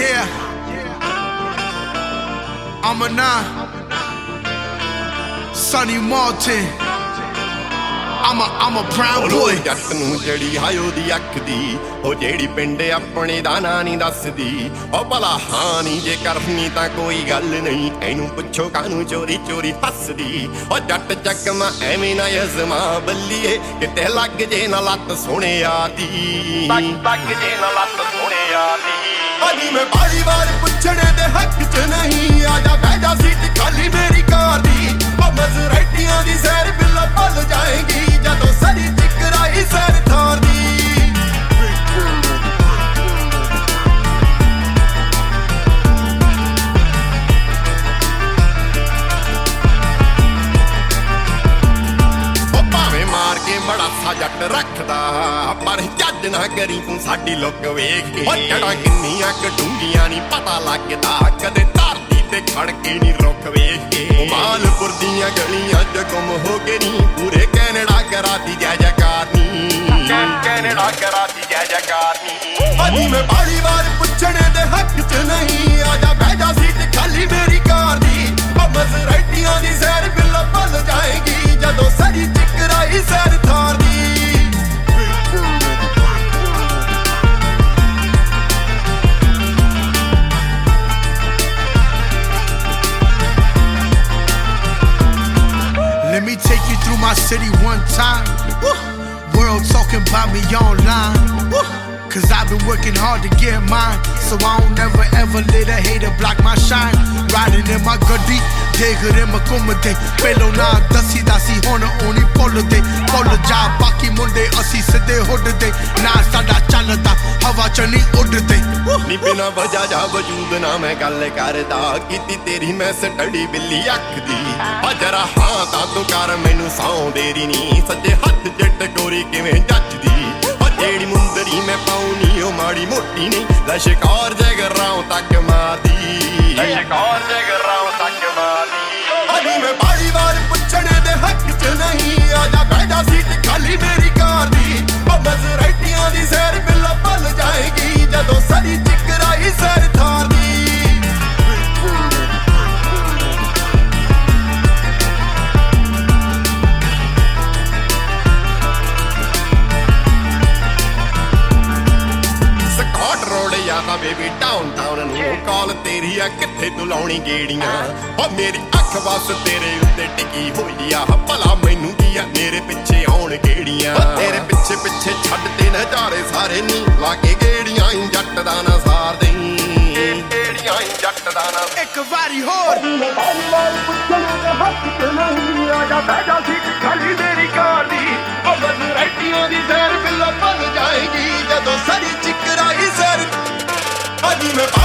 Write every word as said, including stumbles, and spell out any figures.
Yeah, I'm a nine, Sonny Martin. I'm a, I'm a brown boy. ਜੱਟ ਨੂੰ ਜਿਹੜੀ ਹਾਏ ਉਹਦੀ ਅੱਖ ਦੀ, ਉਹ ਜਿਹੜੀ ਪਿੰਡ ਆਪਣੇ ਦਾ ਨਾਂ ਨਹੀਂ ਦੱਸਦੀ। ਉਹ ਭਲਾ ਹਾਂ ਨੀ ਜੇ ਕਰਨੀ ਤਾਂ ਕੋਈ ਗੱਲ ਨਹੀਂ, ਇਹਨੂੰ ਪੁੱਛੋ ਕਾਹਨੂੰ ਚੋਰੀ ਚੋਰੀ ਹੱਸਦੀ। ਉਹ ਜੱਟ ਚੱਕਮਾ ਐਵੇਂ ਨਾ ਅਜ਼ਮਾ ਬੱਲੀਏ, ਕਿਤੇ ਲੱਗ ਜੇ ਨਾ ਲੱਤ ਸੋਹਣਿਆ ਦੀ, ਲੱਗ ਜੇ ਨਾ ਲੱਤ ਸੋਹਣਿਆ ਦੀ। ਅਜੀ ਮੈਂ ਬਾਰੀ ਵਾਰ ਪੁੱਛਣੇ ਦੇ ਹੱਕ ਚ ਨਹੀਂ, ਆ ਜਾ ਬਹਿ ਜਾ ਸੀਟ ਖਾਲੀ ਮੇਰੀ ਕਾਰ ਦੀ। ਉਹ ਮਜ਼ਰੈਟੀਆਂ ਦੀ ਸੈਰ ਬਿੱਲਾ ਭੁੱਲ ਜਾਏਗੀ ਜਦੋਂ ਸਰੀ ਟਿਕਰਾਈ ਸੈਰ ਥਾਰ ਦੀ। ਉਹ ਭਾਵੇਂ ਮਾਰ ਕੇ ਬੜਾ ਸਾ ਜੱਟ ਰੱਖਦਾ, ਪਰ ਜੱਜ ਨਾ ਕਰੀ ਤੂੰ ਸਾਡੀ ਲੁੱਕ ਵੇਖ ਕੇ। ਉਹ ਜੜਾਂ ਕਿੰਨੀਆਂ ਕਟੂੰਗੀਆਂ ਨੀ ਪਤਾ ਲੱਗਦਾ, ਕਦੇ ਧਰਤੀ ਤੇ ਖੜ ਕੇ ਨੀ ਰੁੱਖ ਵੇਖ ਕੇ। ਮਾਲਪੁਰ ਦੀਆਂ ਗਲੀਆਂ ਚ ਗੁੰਮ ਹੋ ਕੇ ਨੀ, ਪੂਰੇ ਕੈਨੇਡਾ ਕਰਾਤੀ ਜੈ ਜੈਕਾਰ ਨੀ, ਕੈਨੇਡਾ ਕਰਾਤੀ ਜੈ ਜੈਕਾਰ ਨੀ। ਅਜੀ ਮੈਂ ਬਾਰੀ ਵਾਰ ਪੁੱਛਣੇ ਦੇ ਹੱਕ ਚ ਨਹੀਂ, ਆ ਜਾ ਬਹਿ ਜਾ ਸੀਟ ਖਾਲੀ ਮੇਰੀ ਕਾਰ ਦੀ। ਉਹ ਮਜ਼ਰੈਟੀਆਂ ਦੀ ਸੈਰ ਬਿੱਲਾ ਭੁੱਲ ਜਾਏਗੀ ਜਦੋਂ ਸਰੀ ਟਿਕਰਾਈ ਸੈਰ ਥਾਰ ਦੀ। Let me take you through my city one time. Woo. World talking about me online. Woo. Cause I've been working hard to get mine, so I don't never ever let a hater block my shine. Riding in my gaddi, degar in my kumade. Pelo na dasi dasi hona oni pull de. Pull ja baki munde assi sidhe hood de. Na sada chalda ਹਵਾ ਚ ਨਹੀਂ ਉੱਡਦੇ। ਨੀ ਬਿਨਾ ਵਜ੍ਹਾ ਜਾ ਵਜੂਦ ਨਾ ਮੈਂ ਗੱਲ ਕਰਦਾ, ਕੀਤੀ ਤੇਰੀ ਮੈਂ ਸਟੱਡੀ ਬਿੱਲੀ ਅੱਖ ਦੀ। ਆ ਜਰਾ ਹਾਂ ਤਾਂ ਤੂੰ ਕਰ ਮੈਨੂੰ ਸੌਂ ਦੇਰੀ ਨੀ, ਸੱਜੇ ਹੱਥ ਚ ਟਕੋਰੀ ਕਿਵੇਂ ਜੱਜਦੀ। ਉਹ ਜਿਹੜੀ ਮੁੰਦਰੀ ਮੈਂ ਪਾਉਣੀ ਉਹ ਮਾੜੀ ਮੋਟੀ ਨਹੀਂ, ਲਸ਼ਕੌਰ ਜਗਰਾਉਂ ਤੱਕ ਮਾਰਦੀ, ਲਸ਼ਕੌਰ ਜਗਰਾਉਂ ਤੱਕ ਮਾਰਦੀ। ਅਜੀ ਮੈਂ ਬਾਰੀ ਵਾਰ ਪੁੱਛਣੇ ਦੇ ਹੱਕ ਚ ਨਹੀਂ, ਆ ਜਾ ਬਹਿ ਜਾ ਸੀਟ ਖਾਲੀ ਮੇਰੀ ਕਾਰ ਦੀ। ਉਹ ਮਜ਼ਰੈਟੀਆਂ ਦੀ ਸੈਰ ਬਿੱਲਾ ਭੁੱਲ ਜਾਏਗੀ ਜਦੋਂ ਸਰੀ ਟਿਕਰਾਈ ਸੈਰ ਥਾਰ ਦੀ। ਸਕਾਟ ਰੋਡ ਯਾਦਾ ਬੇਬੀ ਟਾਊਨ ਟਾਊਨ ਨੂੰ ਕਾਲ ਤੇਰੀ ਆ, ਕਿੱਥੇ ਤੂੰ ਲਾਉਣੀ ਗੇੜੀਆਂ। ਉਹ ਮੇਰੀ ਅੱਖ ਬਸ ਤੇਰੇ ਉੱਤੇ ਟਿਕੀ ਹੋਈ ਆ, ਭਲਾ ਮੈਨੂੰ ਕੀ ਆ ਮੇਰੇ ਪਿੱਛੇ ਆਉਣ ਗੇੜੀਆਂ। ਤੇਰੇ ਪਿੱਛੇ ਪਿੱਛੇ ਛੱਡ ਤੇ ਨਜ਼ਾਰੇ ਸਾਰੇ ਨੀ, ਲਾ ਕੇ ਗੇੜੀਆਂ ਹੀ ਜੱਟ ਦਾ ਨਾ ਸਾਰ ਦੇਈਂ, ਗੇੜੀਆਂ ਹੀ ਜੱਟ ਦਾ ਨਾ। ਇੱਕ ਵਾਰੀ ਹੋਰ ਪੁੱਛਣੇ ਦੇ ਹੱਕ ਚ ਨਹੀਂ, ਆ ਜਾ ਬਹਿ ਜਾ ਸੀਟ ਖਾਲੀ ਮੇਰੀ ਕਾਰ ਦੀ। ਉਹ ਮਜ਼ਰੈਟੀਆਂ ਦੀ ਸੈਰ ਬਿੱਲਾ ਭੁੱਲ ਜਾਏਗੀ ਜਦੋਂ ਸਰੀ ਟਿਕਰਾਈ ਸੈਰ। ਅਜੀ ਮੈਂ